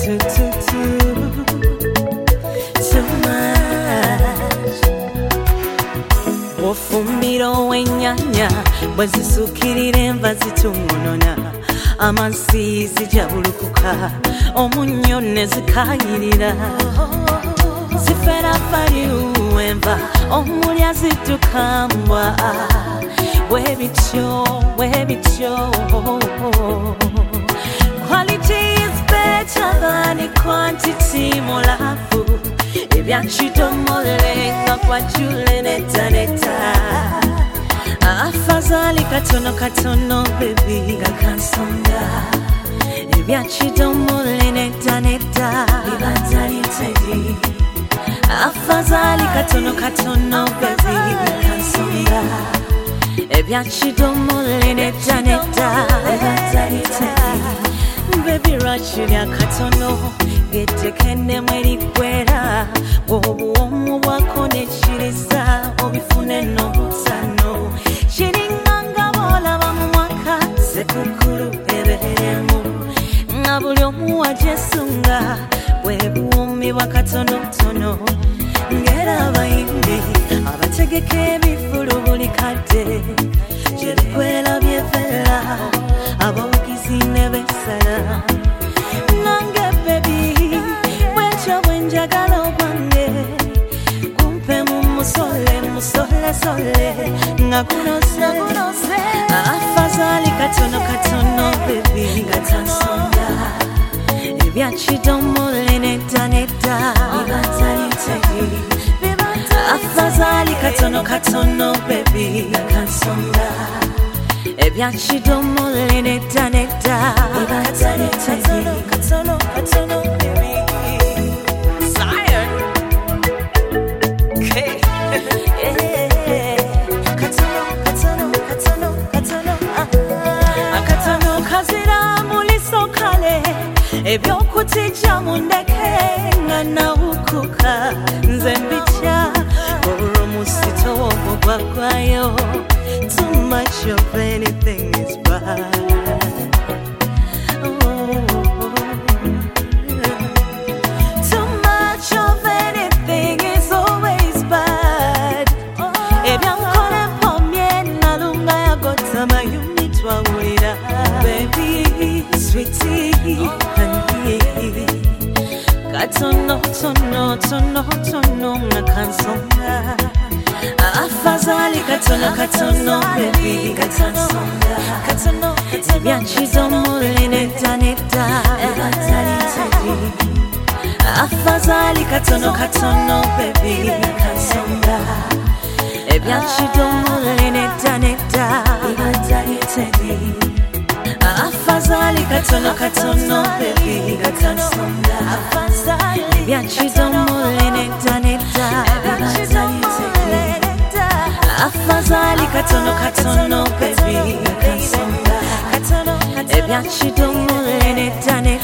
too much. Ofumbiro w'ennyanya bwe zisukirira enva zituŋŋonona amansi zijabulukuka omunnyo ne zikayirira zifera faliu enva omulya zitukambwa bwe bityo quality is better than quantity mulafu ebyakitomole kwa jule neta afazali katono baby gakansonga ebyakitomole neta ibazali tedi afazali katono baby gakansonga ebyakitomole neta ibazali tedi baby rachulya katono getekene mwerikwera obuwomu bwako nekiriza obifune n'obusano kiringanga bolaba mu mwaka sekukulu eberemu nga buli omu wajesunga bwebuwumi bwakatonotono ngera abayimbi abategeka ebifulu buli kadde gyebikwera byevera abawagizi ne besala nange bebi bwekyo bwenjagala ogwange kumpe mu musole nga gunose afazali katono bebi gatansonga ebyakitomole neta ibazali tedi afazali katono bebi gakansonga ebyakitomole neta ibazali tedi katono baby Zion okay katono kazira muliso kale ebyokutija mundeke nga nawukuka nze mbitya olw'omusito w'omugwagwayo too much of anything is bad. Too much of anything is always bad. Ebyankole mpomye nalunga yagota mayuni twawulira baby sweetie honey katono nga kansonga afazali katono baby katono ebyakitomole neta ibazali tedi afazali katono baby kansonga ebyakitomole neta ibazali tedi afazali katono baby kansonga ebyakitomole neta ibazali tedi afazali katono baby kansonga ebyakitomole neta